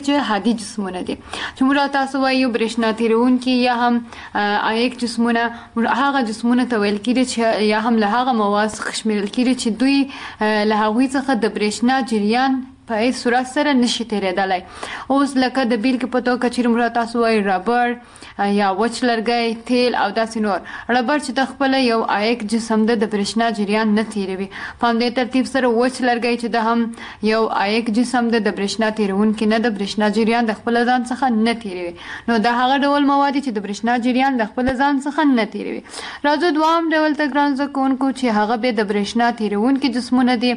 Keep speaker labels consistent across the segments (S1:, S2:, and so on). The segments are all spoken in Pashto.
S1: چې هادي جسمونه دي چې موږ تاسو وایو برېښنا تیرونکي یا هم عایق جسمونه هغه جسمونه ته ویل کېږي چې یا هم له هغه مواد څخه شمیرل کېږي چې دوی له هغوی څخه د برېښنا جریان په هیڅ صورت سره نشي تیریدلی. اوس لکه د بیلګې په توګه چې موږ تاسو وایو ربړ یا وچ لرګی، تیل او داسې نور. ربړ چې د خپله یو عایق جسم ده د برېښنا جریان نه تیروي. په همدې ترتیب سره وچ لرګی چې د هم یو عایق جسم ده د برېښنا تیرونکي نه، د برېښنا جریان د خپله ځان څخه نه تیروي. نو دا هغه ډول مواد چې د برېښنا جریان د خپله ځان څخه نه تیروي. راځو دوام ډول ته ګران زده کوونکو چې هغه بیا د برېښنا تیرونکي جسمونه دي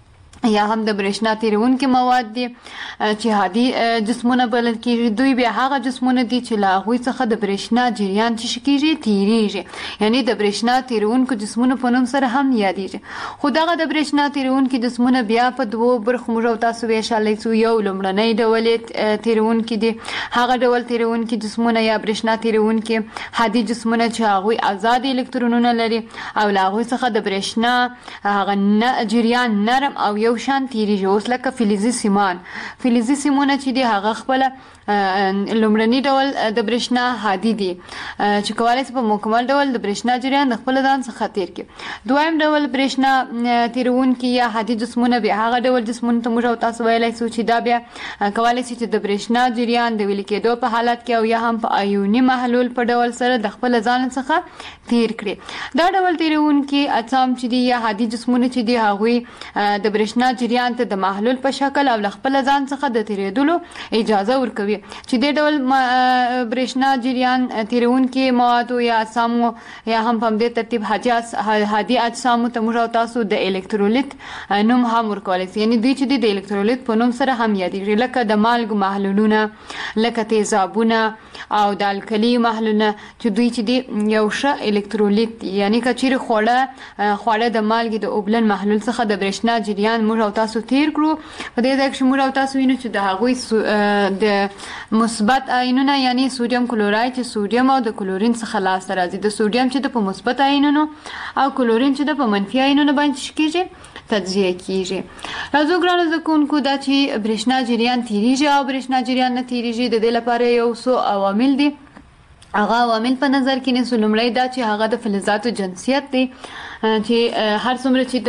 S1: یا هم د برېښنا تیرونکي مواد دي چې هادي جسمونه بلل کېږي. دوی بیا هغه جسمونه دي چې له هغوی څخه د برېښنا جریان څه کېږي تیریږي، یعنی د برېښنا تیرونکو جسمونو په نوم سره هم یادېږي. خو دغه د برېښنا تیرونکي جسمونه بیا په دوو برخو موږ او تاسو ویشلی څو. یو لومړنی ډول یې تیرونکي دي، هغه ډول تیرونکي جسمونه یا برېښنا تیرونکي هادي جسمونه چې هغوی آزاد الکترونونه لري او له هغوی څخه د برېښنا هغه جریان نرم او یو شان تیریږي. اوس لکه فلزي سیمان، فلزي سیمونه چې دي هغه خپله لومړني ډول د برېښنا هادي دي چې کولی شي په مکمل ډول د برېښنا جریان د خپل ځان څخه تیر کړي. دویم ډول برېښنا تیرونکي یا هادي جسمونه بیا هغه ډول جسمونه ته موږ او تاسو ویلی شو چې دا بیا کولی شي چې د برېښنا جریان د ویلې کېدو په حالت کې او یا هم په ایوني محلول په ډول سره د خپل ځان څخه تیر کړي. دا ډول تیرونکي اجسام چې دي یا هادي جسمونه چې دي هغوی د برېښنا جریان ته د محلول په شکل او له خپل ځان څخه د تیریدلو اجازه ورکوي. چې دې ډول برېښنا جریان تیرونکي موادو یا اجسامو یا هم په همدې ترتیب هادي اجسامو ته موږ او تاسو د الکترولیت نوم هم ورکولی شي، یعنی دوی چې د الکترولیت په نوم سره هم یادېږي، لکه د مالګو محلولونه، لکه تیزابونه او د الکلي محلولونه چې دوی چې دي یو ښه الکترولیت دي. یعنی که چیرې خواړه د مالګې د اوبلن محلول څخه د برېښنا جریان موږ او تاسو تیر کړو، په دې ځای کې موږ او تاسو وینو چې د هغوی د مثبت آیونونه یعنی سودیم کلوراید چې سودیم او د کلورین څخه لاسته راځي. د سودیم چې د په مثبت آیونونو او کلورین چې د په منفي آیونونو باندې کېږي تجزیه کېږي. راځو ګرانو زده کوونکو دا چې برېښنا جریان تیریږي او برېښنا جریان نه تیریږي د دې لپاره یو څو عوامل دي. هغه عوامل په نظر کې نیسو. لومړی دا چې هغه د فلزاتو جنسیت دی چې هر څومره چې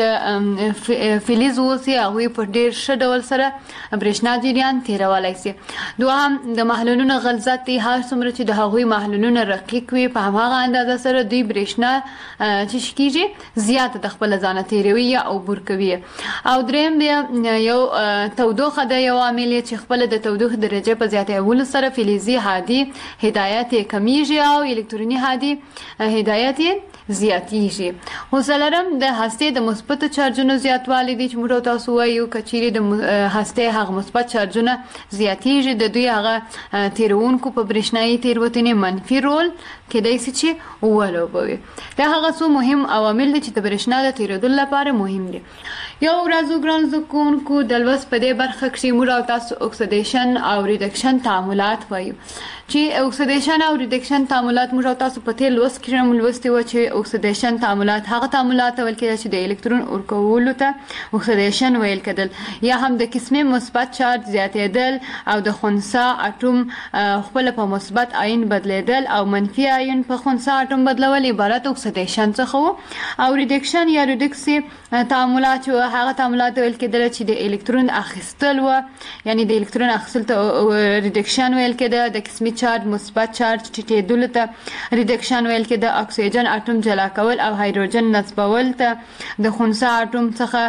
S1: د فلز اوسي هغوی په ډېر ښه ډول سره برېښنا جریان تیرولی شي. دوهم د محلولونو غلظت دی. هر څومره چې د هغوی محلولونه رقیق وي په هماغه اندازه سره دوی برېښنا چې کېږي زیاته د خپله ځانه تیروي یا عبور کوي. او دریم بیا یو تودوخه ده، یو عامل چې خپله د تودوخې درجې په زیاتولو سره فلزي هادي هدایت یې کمیږي او الکتروني هادي هدایت یې زیاتیږي. خو څلورم د هستې د مثبتو چارجونو زیاتوالی دی چې موږ تاسو وایو که چیرې د هستې هغه مثبت چارجونه زیاتیږي د دوی هغه تیرونکو په برېښنایي تیروتنې منفي رول کیدای شي چې ولوبوي. دا هغه څو مهم عوامل دي چې د برېښنا د تیریدلو لپاره مهم دي. یو راځو ګران زده کوونکو د لوست په دې برخه کې موږ او تاسو اکسیدیشن او ریډکشن تعاملات وایو چې اکسیدیشن او ریډکشن تعاملات موږ او تاسو په تیر لوست کې هم لوستي وو چې اکسیدیشن تعاملات هغه تعاملات ویل کېدل چې د الکترون ورکولو ته اکسیدیشن ویل کېدل یا هم د قسمي مثبت چارج زیاتېدل او د خنثی اټوم خپل په مثبت آیون بدلیدل او منفي آیون په خنثی اټوم بدلول عبارت اکسیدیشن څخه وو. او ریډکشن یا ریډکسي تعاملات هغه تعاملات ویل کېدل چې د الکترون اخیستل و، یعنی د الکترون اخیستل ته ریډکشن ویل کېده. د قسمي چارج مثبت چارج ټیټېدلو ته ریډکشن ویل کېده. اکسیجن اټوم جلا کول او هایدروجن نصبول ته د خنثی اټوم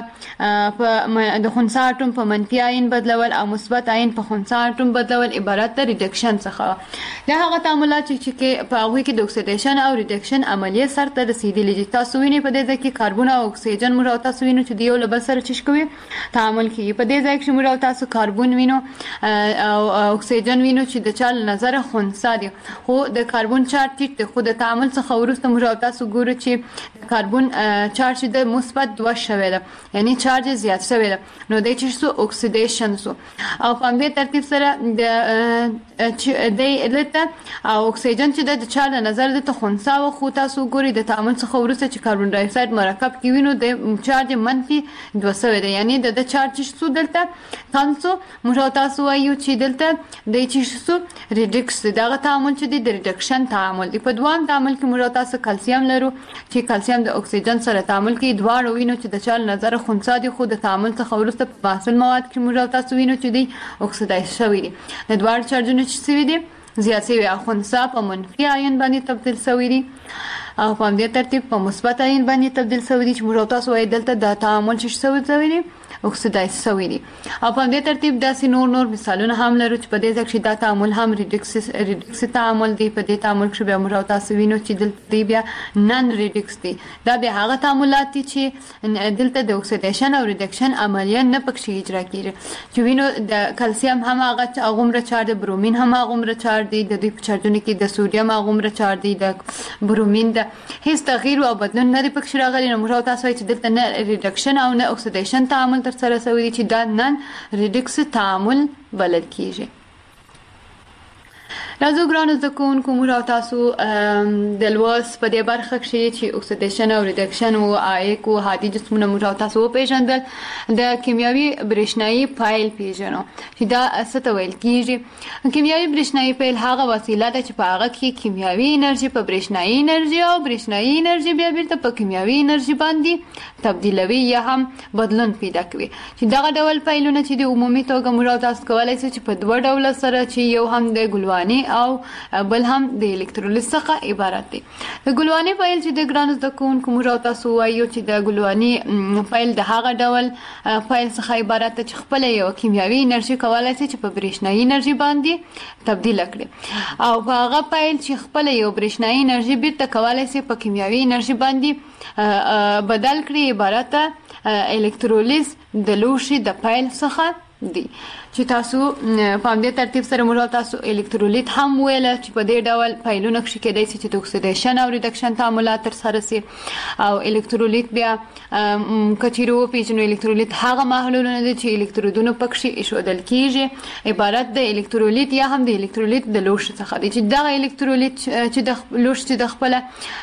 S1: څخه د خنثی اټوم په منفي آیون بدلول او مثبت آیون په خنثی اټوم بدلول عبارت د ریډکشن څخه. دا هغه تعاملات چې په هغوی کې د اکسیدیشن او ریډکشن عملیه سرته رسېدلي دي. تاسو وینئ په دې ځای کې کاربن او اکسیجن موږ او تاسو وینو چې د یو له بل سره څه کوي تعامل کوي. په دې ځای کې موږ او تاسو کاربن وینو او اکسیجن وینو چې د چا له نظره خنثی دي، خو د کاربن چارج ټیټ دی. خو د تعامل څخه وروسته موږ او تاسو ګورو چې د کاربن چارج د مثبت 2 شوی ده، یعنی چارج زیات شوی ده، نو دی چې سو اکسیدیشن سو. او په همدې ترتیب سره د دلته او اکسیجن چې د چا چا د نظر د خنثی و خو تاسو ګوري د تعامل څخه وروسته چې کاربن ډای اکساید مرکب کې وینو د چارج منفي 200 دی یعنی د چارج څو دلته کانسو موږ تاسو وایو چې دلته د چې ریډکس دغه تعامل چې د ریډکشن تعامل دی په دوام تعامل کې موږ تاسو کلسیم لرو چې کلسیم د اکسیجن سره تعامل کوي دواړه وینو چې د چا نظر خنثی دی خو د تعامل څخه وروسته په محصول مواد کې موږ تاسو وینو چې دی اکسیدایز شوی دی د دواړو چارجونو چې سوي دي زیات سوي او خنثی په منفي آیون باندې تبدیل شوی دی او په همدې ترتیب په مثبت آیون باندې تبدیل شوی دی چې موږ تاسو وایي دلته د تعامل چې شوی دی اکسیدایز شوی دی او په همدې ترتیب داسې نور مثالونه هم لرو چې په دې ځکه چې دا تعامل هم ریډکس تعامل دی په دې تعامل کې بیا موږ تاسو وینو چې دلته دی بیا نن ریډکس دی دا بیا هغه تعاملات دي چې دلته د اکسیدیشن او ریډکشن عملیه نه پکې اجرا کیږي چې وینو د کلسیم هم هغه غومره چارج برومین هم هغه غومره چارج دی د دې په چارجونو کې د سوډیم هغه غومره چارج دی د برومین د هیڅ تغییر او بدلون نه دی پکې راغلی نو موږ تاسو وایي چې دلته نه ریډکشن او نه اکسیدیشن تعامل سره سوي چې دا نن ریډکس تعامل بلل کیږي راځو ګرانو زده کوونکو موږ تاسو د لوست په دې برخه کې چې اکسیدیشن او ریډکشن او عایق او هادي جسمونه موږ تاسو وپېژندل د کیمیاوي برېښنايي فایل پیژنو چې دا څه ته ویل کیږي کیمیاوي برېښنايي فایل هغه وسیله ده چې په هغه کې کیمیاوي انرژي په برېښنايي انرژي او برېښنايي انرژي بیا بیرته په کیمیاوي انرژي باندې تبدیلوي یا هم بدلون پیدا کوي چې دغه ډول فایلونه چې د عمومي توګه موږ تاسو کولای شئ چې په دوه ډول سره چې یو هم د ګلواني او بل هم د الکترولیت څخه عبارت دی د ګلواني فایل چې د ګرانو زده کوونکو موږ تاسو وایو چې د ګلواني فایل د هغه ډول فایل څخه عبارت دی چې خپل یو کیمیاوي انرژي کولای شي چې په برېښنايي انرژي باندې تبدیل کړي او په هغه فایل چې خپل یو برېښنايي انرژي بیرته کولای شي په کیمیاوي انرژي باندې بدل کړي عبارت الکترولیز د لوښي د فایل څخه دی چې تاسو په همدې ترتیب سره موږ تاسو الکترولیت هم ویل چې په دې ډول فایلونو کې کېدای شي چې د اکسیدیشن او ریډکشن تعاملات ترسره شي او الکترولیت بیا کچیرو پیژنو الکترولیت هغه محلولونه دي چې الکترودونه پکې ایښودل کیږي عبارت د الکترولیت یا هم د الکترولیت د لوښي څخه دي چې دغه الکترولیت چې د لوښي د خپل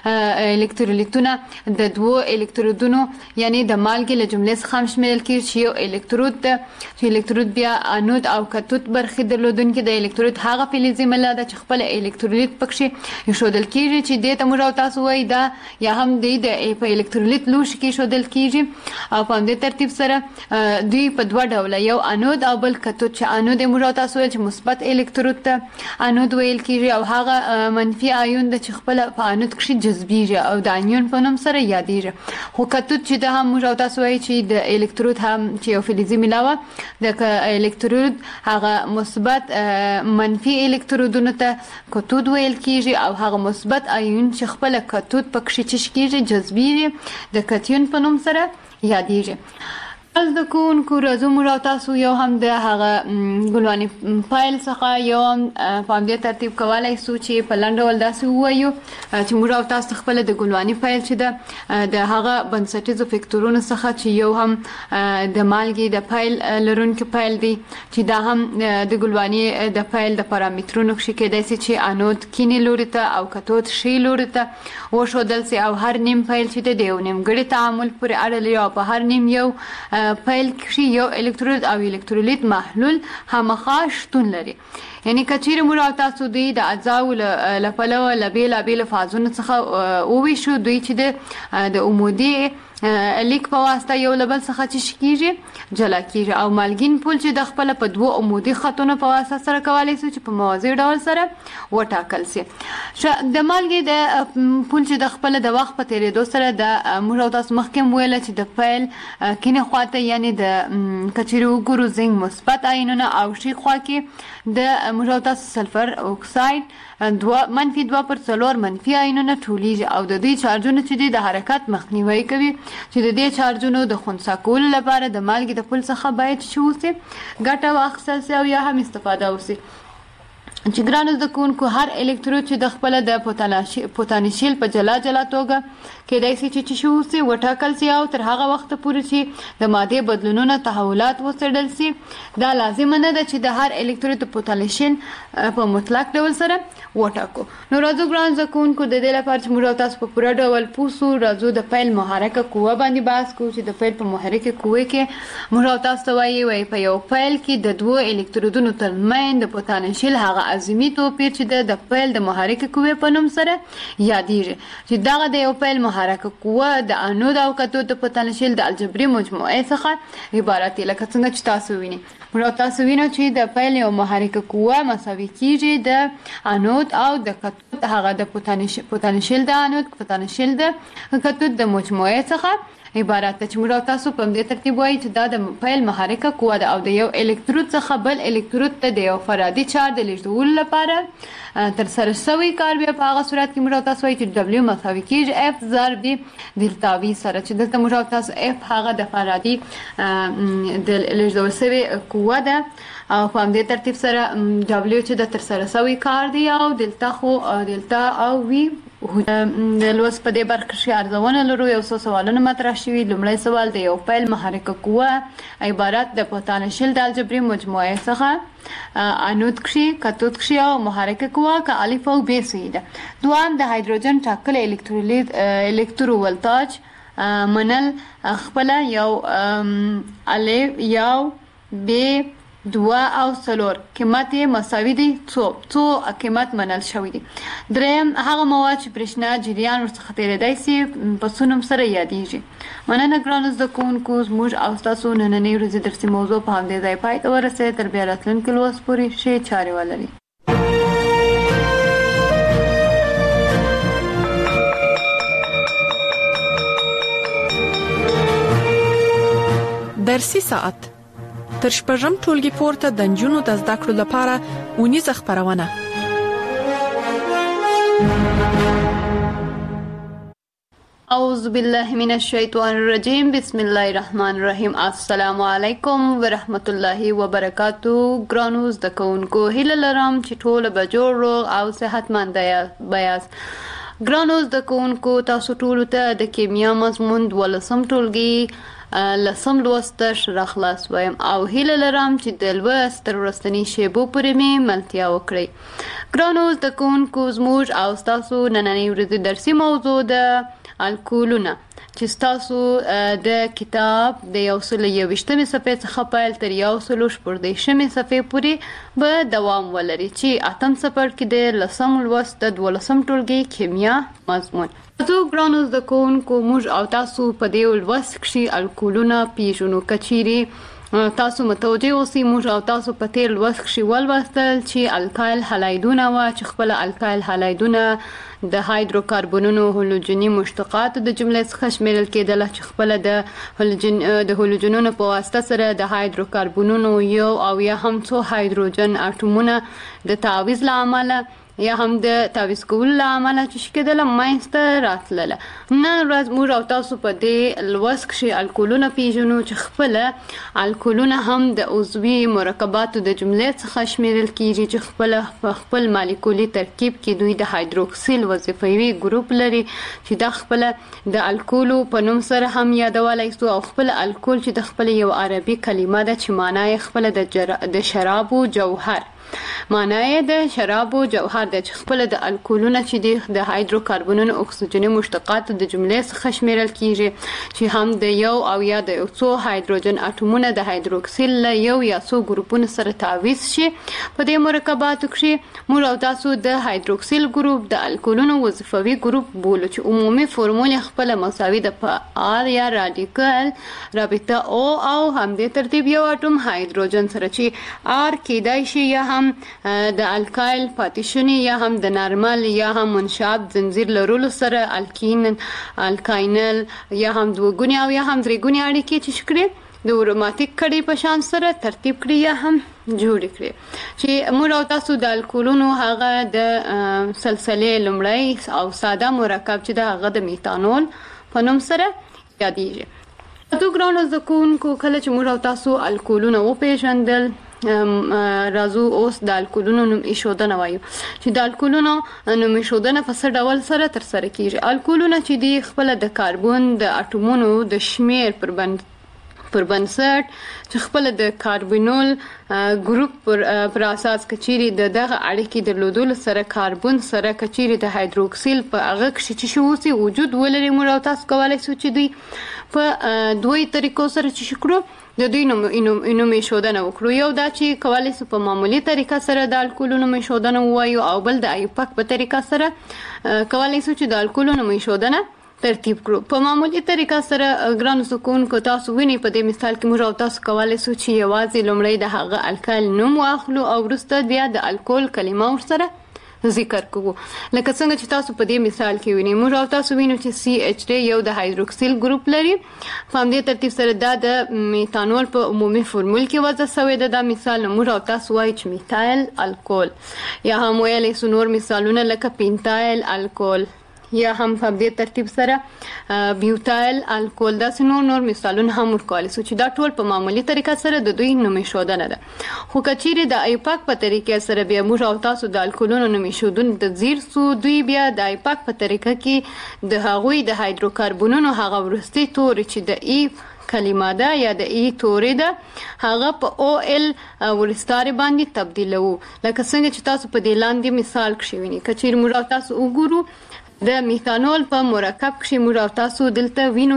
S1: الکترولیتونه د دوه الکترودونو یعنی د مالګې له جملې څخه شامل کیږي چې یو الکترود چې الکترود بیا انود او کاتود برخې درلودونکي د الکترولیت هغه فلزي ماده ده چې خپل الکترولیت پکې ایښودل کیږي چې د موږ تاسو وایي دا یا هم د په الکترولیت لوښي کې ایښودل کیږي او په دې ترتیب سره دوی په دوه ډوله یو انود او بل کاتود چې انود موږ تاسو وایي چې مثبت الکترود ته انود ویل کیږي او هغه منفي آیون د چې خپل په انود کې جذبیږي او د انیون په نوم سره یادېږي خو کاتود چې د هم موږ تاسو وایي چې د الکترود هم چې یو فلزي ملاوه د الکترود هغه مثبت منفي الکترودونو ته کاتود ویل کیږي او هغه مثبت آیون چې خپل کاتود پکې چش کیږي جذبیږي د کاتیون په نوم سره یادېږي از د کوونکو راځو موږ تاسو یو هم د هغه ګلواني فایل څخه یو په همدې ترتیب کولای شو چې په لنډ ډول داسې ووایو چې موږ تاسو خپل د ګلواني فایل چې د هغه بنسټیزو فکتورونو څخه چې یو هم د مالګې د فایل لرونکي فایل دی چې دا هم د ګلواني د فایل د پارامترونو کې کېدای شي چې انود کینې لوري ته او کاتود شی لوري ته وښودل شي او هر نیم فایل چې د یو نیمګړي تعامل پورې اړه لري او په هر نیم یو فایل کې یو الکترود او الکترولیت محلول همخا شتون لري یعنی کچیر موږ تاسو د اجزاو له پلوه له بیلابېلو فازونو څخه وویشو دوی چې د عمودي لیک په واسطه یو له بل څخه چې کیږي جلا کیږي او مالګین پول چې د خپل په دوه عمودي خطونو په واسطه سره کولای شي چې په موازي ډول سره وټاکل شي د مالګې د پول چې د خپل د وخت په تیریدو سره د موږ تاسو مخکې ویل چې د فایل کینه خواته یعنی د کچیرو ګورو زنګ مثبت آیونونه او شي خوا کې د موږ تاسو سلفر اکساید منفي 2/4 منفي آیونونه ټولیږي او د دې چارجونو چې د حرکت مخنیوي کوي چې د دې چارجونو د خنثی کولو لپاره د مالګې د پول څخه باید شو سي ګټه واخیستل سي او یا هم استفاده وسي چې ګرانو زده کوونکو هر الکترود چې د خپله د پوتانشیل په جلا جلا توګه کیدای شي چې شي اوسي وټاکل سي او تر هغه وخته پورې چې د مادې بدلونونه تحولات وڅېړل سي. دا لازمه نه ده چې د هر الکترود د پوتانشیل په مطلق ډول سره وټاکو. نو راځو ګرانو زده کوونکو د دې لپاره چې موږ تاسو په پوره ډول پوه سو راځو د پیل محرکه قوه باندې بحث کوو چې د پیل په محرکه قوې کې موږ تاسو ته وایي په یو پیل کې د دوو الکترودونو ترمنځ د پوتانشیل هغه عظیمي توپیر چې د پیل د محرکه قوې په نوم سره یادیږي چې دغه د یو پیل محرکه قوه د انود او کاتود د پوتانشیل د الجبري مجموعې څخه عبارت دی. لکه څنګه چې تاسو وینئ موږ تاسو وینو چې د پیل یو محرکه قوه مساوي کیږي د انود او د کاتود هغه د پوتانشیل د انود پوتانشیل د کاتود د مجموعې څخه عبارت ده چې موږ تاسو په دې ترتیب وایي چې دا د پیل محرکه قوه ده او د یو الکترود څخه بل الکترود ته د یو فرادي چارج د لیږدولو لپاره ترسره شوی کار بیا په هغه صورت کې موږ تاسو وایي چې دبلیو مساوي کیږي اف ضرب دلتا وي سره چې دلته موږ تاسو اف هغه د فرادي د لیږدول شوی قوه ده او په دې ترتیب سره دبلیو چې د ترسره شوی کار دی او دلتا خو دلتا او وی د لوست په دې برخه کې ارزونه لرو. یو څو سوالونه مطرح شوي. لومړی سوال د یو پیل محرکه قوه عبارت د پوتانشیل د الجبري مجموعې څخه انود کښي کاتود کښي او محرکه قوه که الف او ب سي ده. دوام د هایدروجن ټاکل الکترو ولتاج منل خپله یو الف یو ب 2 او 3 قیمت مساوي دي څو قیمت منل شوی دي. دریم هغه مواد چې برېښنا جریان ورڅخه تېرېدای سي په څو نوم سره یادیږي. مننه ګرانو زده کوونکو زموږ او ستاسو نننۍ ورځې درسي موضوع په همدې ځای پای ته ورسېده. تر بیا راتلونکي لوست پورې ښې چارې ولرئ.
S2: درسي ساعت تر شپږم ټولګي پورته د نجونو د زده کړو لپاره ونیزه خبرونه.
S1: اعوذ بالله من الشیطان الرجیم بسم الله الرحمن الرحیم. السلام علیکم ورحمت الله وبرکاتو. ګرانو زده کوونکو هیله لرم چې ټول به جوړ روغ او صحتمند یاست. ګرانو زده کوونکو تاسو ټول ته د کیمیا مضمون 12م ټولګي لسم لوست راخلاص وایم او هیله لرم چې د لوست تر وروستنۍ شیبو پورې مې ملتیا وکړئ. ګرانو زده کوونکو زموږ او ستاسو نننۍ ورځې درسي موضوع د الکولونه چې ستاسو د کتاب د 121مې صفحې څخه پیل تر 114مې صفحې پورې به دوام ولري چې 8م څپرکي د لسم لوست د 12م ټولګي کیمیا مضمون. ګرانو زده کوونکو موږ او تاسو په دې لوست کښې الکولونه پیژنو. که چیرې تاسو متوجه اوسئ موږ او تاسو په تیر لوست کښې ولوستل چې الکایل هالایدونه وه چې خپله الکایل هالایدونه د هایدروکاربنونو هالوجني مشتقاتو د جملې څخه شمیرل کېدله چې خپله د هالوجنونو په واسطه سره د هایدروکاربنونو یو او یا هم څو هایدروجن اټومونه د تعویض له امله یا هم د تعویض کولو له امله چې شي کېدله منځته راتلله. نن ورځ موږ او تاسو په دې لوست کښې الکولونه پیژنو چې خپله الکولونه هم د عضوي مرکباتو د جملې څخه شمیرل کېږي چې خپله په خپل مالیکولي ترکیب کې دوی د هایدروکسیل وظیفوي ګروپ لري چې دا خپله د الکولو په نوم سره هم یادولی سو او خپل الکول چې د خپل یو عربي کلمه ده چې معنا یې خپله د شرابو جوهر معنا یې د شرابو جوهر ده چې خپله د الکولونه چې دي د هایدروکاربنونو اکسیجني مشتقاتو د جملې څخه شمیرل کیږي چې هم د یو او یا د څو هایدروجن اټومونه د هایدروکسیل له یو یا څو ګروپونو سره تعویض شي. په دې مرکباتو کښې موږ او تاسو د هایدروکسیل ګروپ د الکولونو وظیفوي ګروپ بولو چې عمومي فورمول یې خپله مساوي ده په آر یا راډیکل رابطه او همدې ترتیب یو اټوم هایدروجن سره چې آر کیدای شي یا هم د الکایل پاتیشنی یا هم د نارمل یا هم منشاب زنجیر لرلو سره الکاینل یا هم دوګونی او یا هم درېګونی اړیکې چې شکړي د اروماتیک کړي په شان سره ترتیب کړي یا هم جوړ کړي چې موږ او تاسو د الکولونو هغه د سلسلې لومړی او ساده مرکب چې د هغه د میتانول په نوم سره یادیږي. ګرانو زده کوونکو کله چې موږ او تاسو الکولونه وپېژندل راځو اوس د الکولونو نوم ایښودنه وایو چې د الکولونو نوم ایښودنه په څه ډول سره ترسره کیږي. الکولونه چې دی خپل د کاربن د اټومونو د شمیر پر بنسټ چې خپل د کاربونول ګروپ پر اساس کچيري دغه اړیکې درلودل سره کاربن سره کچيري د هایدروکسیل په هغه کې چې شوسي وجود ولري موږ او تاسو کولای شو چې دوی په دوی طریقو سره چې شکرو د دوی نوم ایښودنه وکړو. یو دا چې کولای شو په معمولی طریقه سره د الکولونو ایښودنه ووایو او بل د ایوپاک په طریقه سره کولای شو چې د الکولونو ایښودنه ترتیب کړو. په معمولی طریقه سره ګرانو سکونکو تاسو ویني په دې مثال کې موږ او تاسو کولای شو چې یوازې لومړی د هغه الکال نوم واخلو او وروسته بیا د الکول کلمه ورسره ذکر کوو. لکه څنګه چې تاسو په دې مثال کې وینئ موږ او تاسو وینو چې CH3 یو د هایدروکسیل ګروپ لري. په همدې ترتیب سره دا د میتانول په عمومي فورمول کې وضع شوی ده. دا مثال موږ او تاسو وایو چې میتایل الکول یا هم ویلی سو نور مثالونه لکه پینتایل الکول یا هم په دې ترتیب سره بیوتایل الکول. دا نور مثالونه هم ورکول شو چې دا ټول په معمولی طریقه سره د دوی نوم ایښودنه ده. خو کچيري د ایوپاک په طریقې سره بیا موږ او تاسو د الکولونو نوم ایښودون د زیر سو دوی بیا د ایوپاک په طریقه کې د هغوی د هایدروکاربونونو هغه ورستي توري چې د ای کلمه ده یا د ای توري ده هغه په او ال ورستاري باندې تبدیلو. لکه څنګه چې تاسو په دې لاندې مثال کې وینئ کچيري موږ او تاسو وګورو د میتانول په مرکب کې موږ او تاسو دلته وینو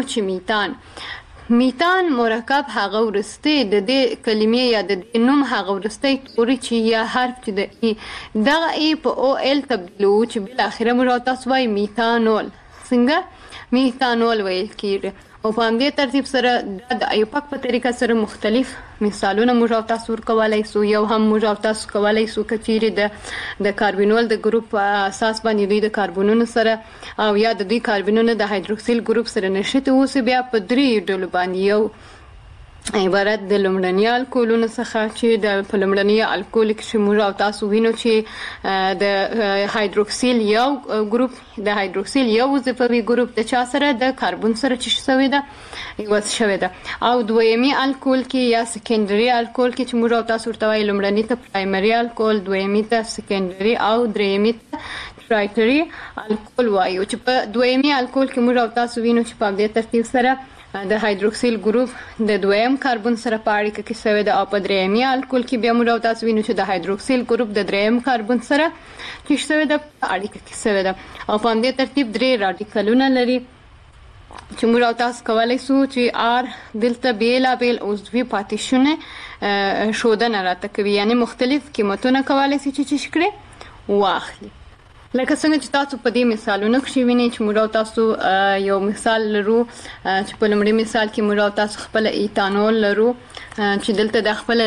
S1: چې میتان مرکب هغه ورسته د دې کلمې یا د نوم هغه ورسته توري چې یا حرف چې د ای دغه ای په او ال تبدیلو چې بل اخره موږ او تاسو وایي میتانول. څنګه میتانول ویل کیږي. او په همدې ترتیب سره د ایوپاک په طریقه سره مختلف مثالونه موږ او تاسو ورکولای شو. یو هم موږ او تاسو کولای شو کچيري د کاربونول د ګروپ په اساس باندې دوی د کاربونونو سره او یا د دوی کاربونونو د هایدروکسیل ګروپ سره نشته اوس بیا په درې ډول باندې یو عبارت د لومړني الکولونو څخه چې د لومړني الکول کې موږ او تاسو وینو چې د هایدروکسیل یو ګروپ د هایدروکسیل یو وظیفوي ګروپ د چا سره د کاربن سره چې شوی ده یو شوی ده او دویمي الکول کې یا سکندري الکول کې چې موږ او تاسو ورته وایي لومړني ته پرایمري الکول دویمي ته سکندري او دریمي ته ټرایټري الکول وایو. چې په دویمي الکول کې موږ او تاسو وینو چې په دې ترتیب سره د هایدروکسیل ګروپ د دویم کاربن سره په اړیکه کې شوی ده او په درېیمي الکول کې بیا موږ او تاسو وینو چې د هایدروکسیل ګروپ د درېیم کاربن سره چې شوی ده په اړیکه کې شوی ده او په همدې ترتیب درې راډیکلونه لري چې موږ او تاسو کولای شو چې آر دلته بیلابیل عضوي پاتیشونه ښودنه راته کوي یعنی مختلف قیمتونه کولای شي چې شکړي واخلي. لکه څنګه چې تاسو په دې مثالونو کې وینئ چې موږ او تاسو یو مثال لرو چې په لومړي مثال کې موږ او تاسو خپل ایتانول لرو چې دلته د خپل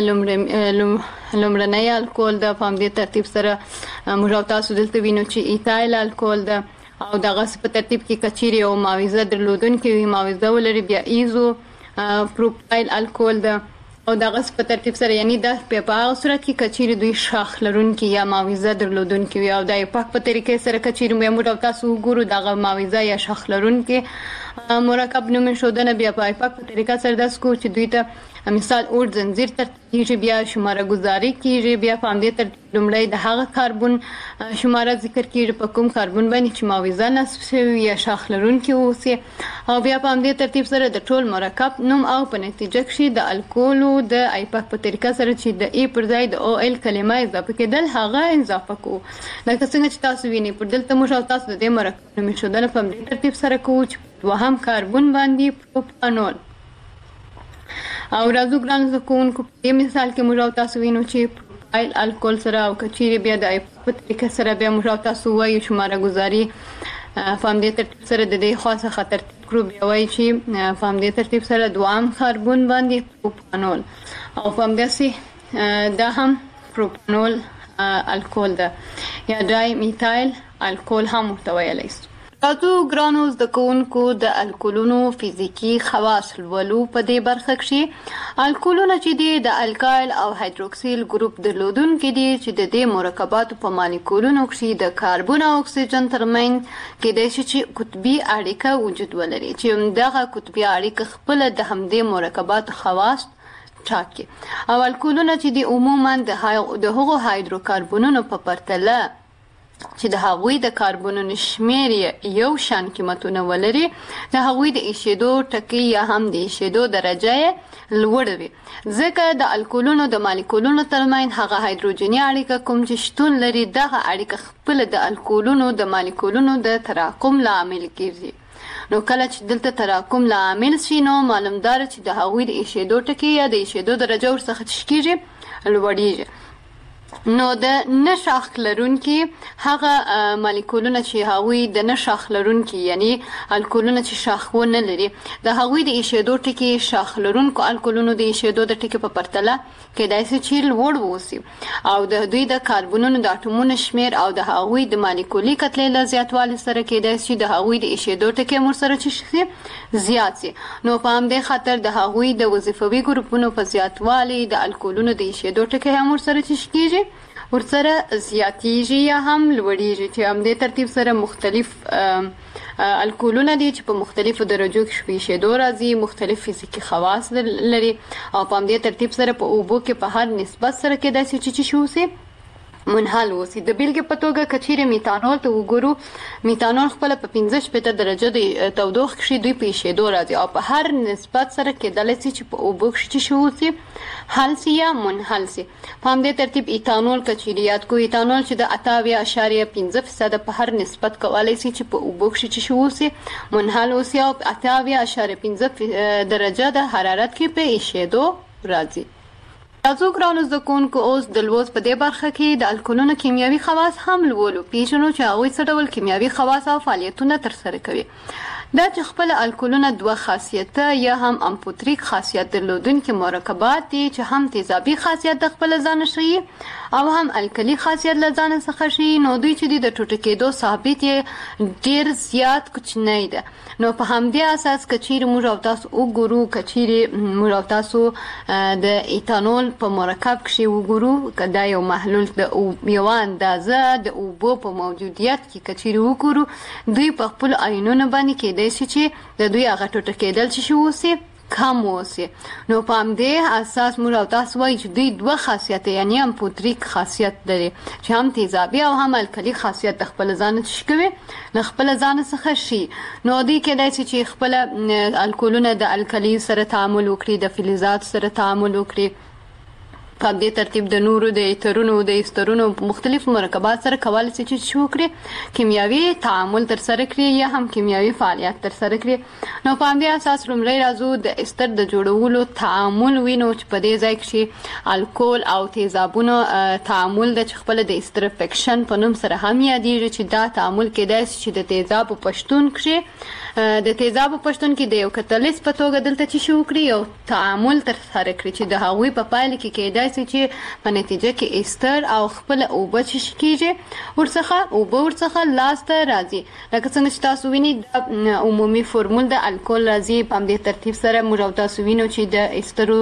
S1: لومړنی الکول د په همدې ترتیب سره موږ او تاسو دلته وینو چې ایتایل الکول ده او دغه په ترتیب کې کچيري او ماویزه درلودونکې وي ماویزه ولري بیا ایزو پروپایل الکول ده او دغه په ترتیب سره یعنی د په هغه صورت کې کچيري دوی شاخ لرونکي یا ماویزه درلودونکي وي او د ایوپاک په طریقې سره کچيري موږ او تاسو وګورو دغه ماویزه یا شاخ لرونکي مرکب نوم ایښودنه بیا په ایوپاک په طریقه سره داس کو چې دوی ته مثال اور زنجیر ترتیب بیا شماره گزاري کیږي بیا په همدې ترتیب لومړی د هغه کاربن شماره ذکر کیږي په کوم کاربن باندې چې ماویزه نصب شوی یا شاخ لرونکي اوسي او بیا په همدې ترتیب سره د ټول مرکب نوم او په نتیجه کې د الکولو د ایوپاک په طریقه سره چې د ای پر ځای د او ال کلمه اضافه کېدل هغه اضافه کوو. لکه څنګه چې تاسو وینئ پر دلته موږ او تاسو د دې مرکب نوم ایښودنه په همدې ترتیب سره کوو چې دوهم کاربن باندې پروپانول او راځو ګرانو زده کوونکو په دې مثال کې موږ او تاسو وینو چې پروپایل الکول سره او کچيري بیا د ایوپاک په طریقه سره بیا موږ او تاسو وایو شماره گزاري په همدې ترتیب سره د دې خاصه ترتیب کړو بیا وایي چې په همدې ترتیب سره دوام کاربن باندې پروپانول او په همداسې دا هم پروپانول الکول ده یا ډای میتایل الکول هم ورته ویلی شو. تاسو ګرانو زده کوونکو د الکولونو فزیکی خواص لولو په دې برخه کې الکولونه چې دي د الکایل او هایدروکسیل ګروپ درلودونکي دي چې د دې مرکباتو په مالیکولونو کې د کاربن او اکسیجن ترمنځ کېدای شي چې قطبي اړیکه وجود ولري چې دغه قطبي اړیکه خپل د همدې مرکباتو خواص ټاکي. او الکولونه چې د عموما د هغو هایدروکاربنونو په پرتله چې د هغوی د کاربنونو شمیر یو شان قیمتونه ولري، د هغوی د ایشېدو ټکي یا هم د ایشېدو درجه یې لوړه وي، ځکه د الکولونو د مالیکولونو ترمنځ هغه هایدروجني اړیکه کوم چې شتون لري، دغه اړیکه خپله د الکولونو د مالیکولونو د تراکم لامل ګرځي. نو کله چې دلته تراکم لامل شي نو معلومدار چې د هغوی د ایشېدو ټکي یا د ایشېدو درجه ورڅخه کېږي لوړیږي. نو د نه شاخ لرونکي هغه مالیکولونه چې هغوی د نه شاخ لرونکي یعنی الکولونه چې شاخ ونه لري، د هغوی د ایشېدو ټکي شاخ لرونکو الکولونو د ایشېدو د ټکي په پرتله کېدای شي چې لوړ واوسي، او د دوی د کاربنونو د اټومونو شمیر او د هغوی د مالیکولي کتلې له زیاتوالي سره کېدای شي د هغوی د ایشېدو ټکي ورسره چې زیات شي. نو په همدې خاطر د هغوی د وظیفوي ګروپونو په زیاتوالي د الکولونو د ایشېدو ټکي هم ورسره کېږي ورسره زیاتیږي یا هم لوړیږي، چې همدې ترتیب سره مختلف الکولونه دي چې په مختلفو درجو کې شپېشېدو راځي، مختلف فزیکي خواص لري، او په همدې ترتیب سره په اوبو کې په هر نسبت سره کېدای شي چې شي اوسي منحل اوسي. د بیلګې په توګه که چیرې میتانول ته وګورو، میتانول خپله په 15 درجه د تودوخې کښې دوی په ایشېدو راځي، او په هر نسبت سره کېدلی شي چې په اوبو کښې چې اوسي حل سي یا منحل سي. په همدې ترتیب ایتانول که چیرې یاد کړو، ایتانول چې د 8.5% په هر نسبت کولی شي چې په اوبو کښې چې اوسي منحل اوسي، او 8.5 درجه د حرارت کې په ایشېدو راځي. راځو ګرانو زده کوونکو، اوس د لوست په دې برخه کې د الکولونو کیمیاوي خواص هم لولو، پیژنو چې هغوی څه ډول کیمیاوي خواص او فعالیتونه ترسره کوي. دا چې خپل الکولونه دوه خاصیته یا هم امفوتریک خاصیت درلودونکي مرکبات دي چې هم تیزابي خاصیت د خپل ځان ښیي او هم الکلي خاصیت له ځان څخه ښیي. نو دوی چې د ټوټه کېدو ثابت یې ډیر زیات کوچنی ده. نو په همدې اساس که چیرې موږ او تاسو وګورو، که چیرې موږ او تاسو د ایتانول په مرکب کښې وګورو، که دا یو محلول د یوه اندازه د اوبو په موجودیت کې که چیرې وګورو، دوی په خپلو آیونونو باندې کېدای شي چې د دوی هغه ټوټه کېدل چې اوسي کم اوسي. نو په همدې اساس موږ او تاسو وایو چې دوی دوه خاصیت یعنی امفوتریک خاصیت لري، چې هم تیزابي او هم الکلي خاصیت د خپل ځان څه کوي، له خپل ځان څخه شي. نو دوی کېدای شي چې خپل الکولونه د الکلي سره تعامل وکړي، د فلزات سره تعامل وکړي، په دې ترتیب د نورو د ایترونو د استرونو مختلف مرکبات سره کولی شي چې وکړي کیمیاوي تعامل ترسره کړي یا هم کیمیاوي فعالیت ترسره کړي. نو په همدې اساس لومړی راځو د استر د جوړولو تعامل وینو، چې په دې ځای کې الکول او تیزابونو تعامل د چې خپل د استرفکشن په نوم سره هم یادېږي، چې دا تعامل کېدای شي چې د تیزابو پشتون کښې د تیزابو پشتون کې د یو کتلیست په توګه دلته چې وکړي یو تعامل ترسره کړي، چې د هغوی په پایله کې کېدای چې په نتیجه کې استر او خپل اوبه چې کېږي ورڅخه لاسته راځي. لکه څنګه چې تاسو وینئ د عمومي فورمول د الکول راځي، په همدې ترتیب سره موږ او تاسو وینو چې د استرو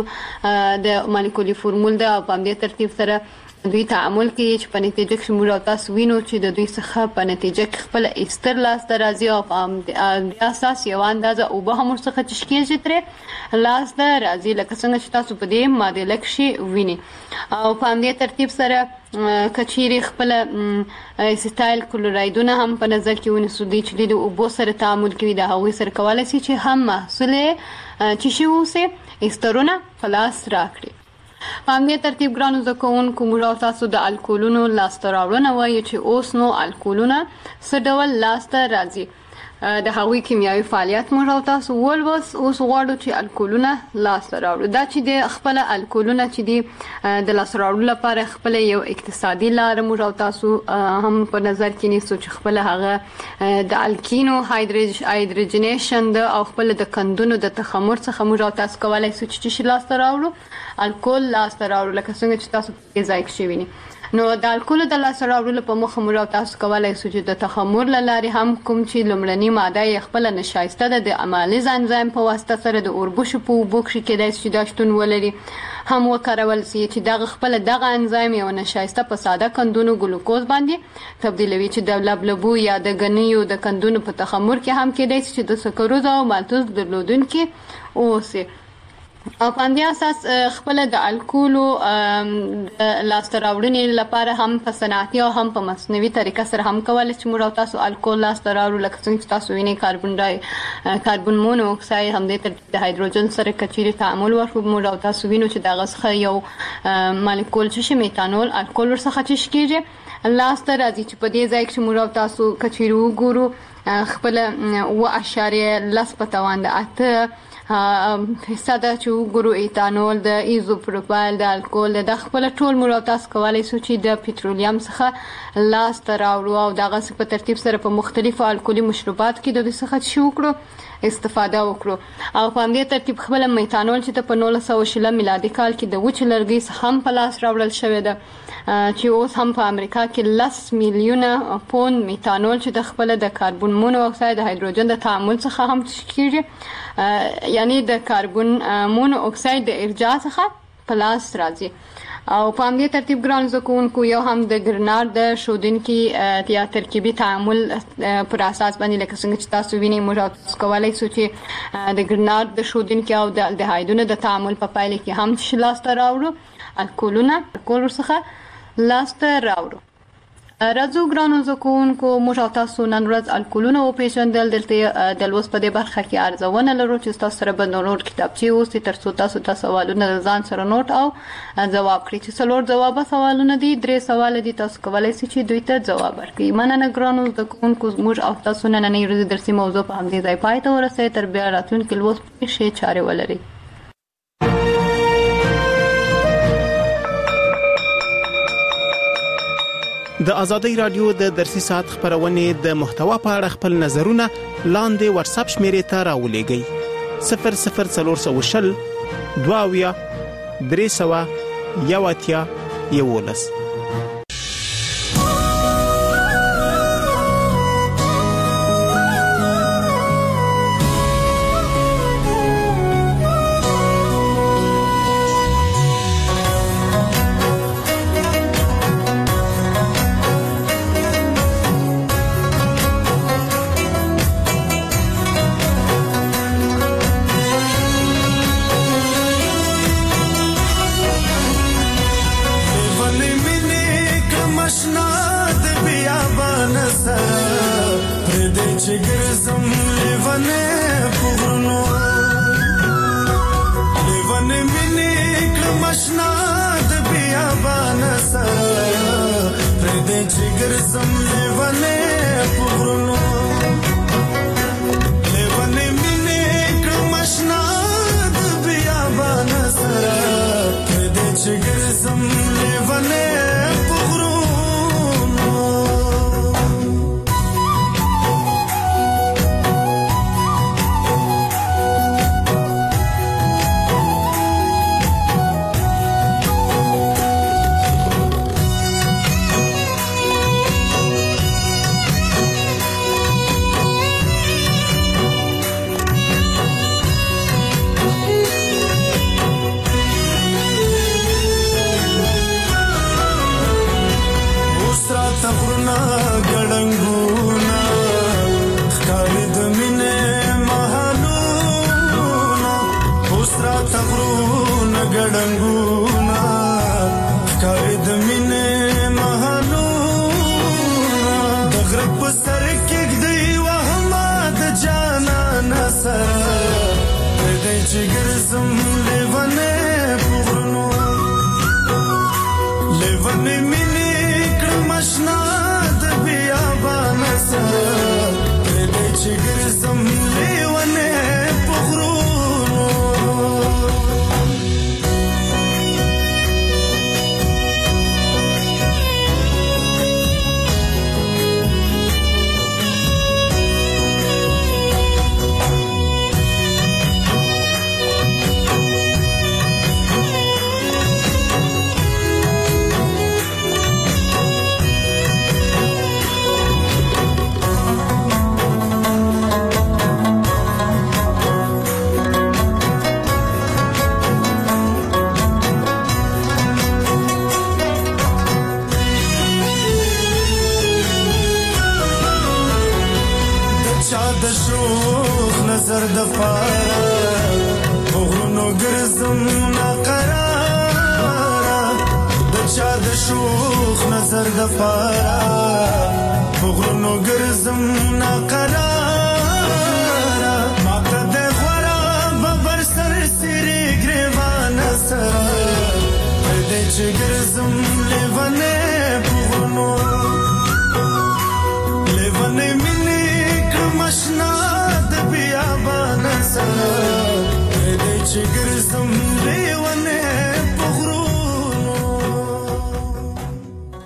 S1: د مالیکولي فورمول ده، او په همدې ترتیب سره دوی تعامل کوي چې په نتیجه کې موږ او تاسو وینو چې د دوی څخه په نتیجه کې خپل استر لاسته راځي، او په همدې اساس یوه اندازه اوبه هم ورڅخه چې کېږي ترې لاسته راځي، لکه څنګه چې تاسو په دې معادله کښې وینئ. او په همدې ترتیب سره که چیرې خپله اسیټایل کلورایدونه هم په نظر کې ونیسو، دوی چې د اوبو سره تعامل کوي، د هغوی سره کولی شي چې هم محصول یې چې شي اوسي استرونه په لاس راکړي. په همدې ترتیب ګرانو زده کوونکو، موږ او تاسو د الکولونو لاسته راوړنه وایو چې اوس نو الکولونه څه ډول لاسته راځي، د هغوی کیمیاوي فعالیت موږ او تاسو ولوس. اوس غواړو چې الکولونه لاسته راوړو. دا چې د خپل الکولونه چې دي د لاسته راوړلو لپاره خپل یو اقتصادي لاره موږ او تاسو هم په نظر کې نیسو، چې خپل هغه د الکینو هایدروجنیشن ده، او خپل د کندونو د تخمر څخه موږ او تاسو کولی شو چې لاسته راوړو الکول لاسته راوړو، لکه څنګه چې تاسو په دې ځای کښې وینئ. نو د الکولو د لاسته راوړلو په موخه موږ او تاسو کولی شو چې د تخمر له لارې هم کوم چې لومړني ماده یې خپله نشایسته ده د امالیز انزایم په واسطه سره د اوربشو په اوبو کښې کېدای شي دا شتون ولري، هم وکارول شي چې دغه خپله دغه انزایم یو نشایسته په ساده کندونو ګلوکوز باندې تبدیلوي، چې د لبلبو یا د ګنیو د کندونو په تخمر کې هم کېدای شي چې د سکروز او مالتوز درلودونکي اوسي. او په همدې اساس خپل د الکولو لاسته راوړنې لپاره هم په صنعتي او هم په مصنوعي طریقه سره هم کولای چې موږ او تاسو الکول لاسته راوړو، لکه څنګه چې تاسو وینئ کاربن مونو اکساید همدې ترتیب د هایدروجن سره کچېرې تعامل وکړو، موږ او تاسو وینو چې دغه څخه یو مالیکول چې میتانول الکول ورڅخه چش کېږي لاسته راځي، چې په دې ځای کې موږ او تاسو کچېرې وګورو خپل 0.10 په توان د 8 فیصده چې وګورو ایتانول د ایزوپروپایل د الکول د خپل ټول موږ تاسو کولای شو چې د پټرولیم څخه لاسته راوړو او دغه په ترتیب سره په مختلفو الکولي مشروبات کې د دې څخه شو وکړو استفاده وکړو او په همدې ترتیب خپل میتانول چې په 1900 میلادي کال کې د وچ لرګي څخه هم په لاس راوړل شوی ده، چې اوس هم په امریکا کې 10 میلیونه پوند میتانول چې د خپل د کاربن مونو اکساید د هایدروجن د تعامل څخه هم کېږي، یعنی د کاربن مونو اکساید د ارجاع څخه په لاس راځي. او په همدې ترتیب ګران زده کوونکو یو هم د ګرنار د ښودونکي یا ترکیبي تعامل پر اساس باندې لکه څنګه چې تاسو وینئ موږ تاسو کولی شو چې د ګرنار د ښودونکي او د الډهایدونو د تعامل په پایله کې هم لاسته راوړو الکول ورڅخه لاسته راوړو. راځو ګرانو زده کوونکو موږ او تاسو نن ورځ الکولونه وپېژندل. دلته د لوست په دې برخه کې ارزونه لرو چې تاسو سره به نور کتابچې اوسي تر څو تاسو د سوالونه ځان سره نوٹ او ځواب کړئ، چې څلور ځواب سوالونه دي، 3 سوال دي، تاسو کولای شئ چې دوی ته ځواب ورکړئ. مننه ګرانو زده کوونکو، موږ او تاسو نننۍ ورځې درسي موضوع په همدې ځای پای ته ورسوي، تر بیا راتلونکي لوست پورې ښې چارې ولرئ.
S3: د آزادۍ رادیو د درسي ساعت خبرونه د محتوا په اړه خپل نظرونه لاندې واتس اپ شمیرې ته راولېږئ 00420 22 311.
S4: د شوخ نظر د پاره وغرونو غرونو ګرځم ناقراره د چا د شوخ نظر د پاره غرونو ګرځم ناقراره ماته د غورا ببر سر سری ګریوان سره دې چې ګرځم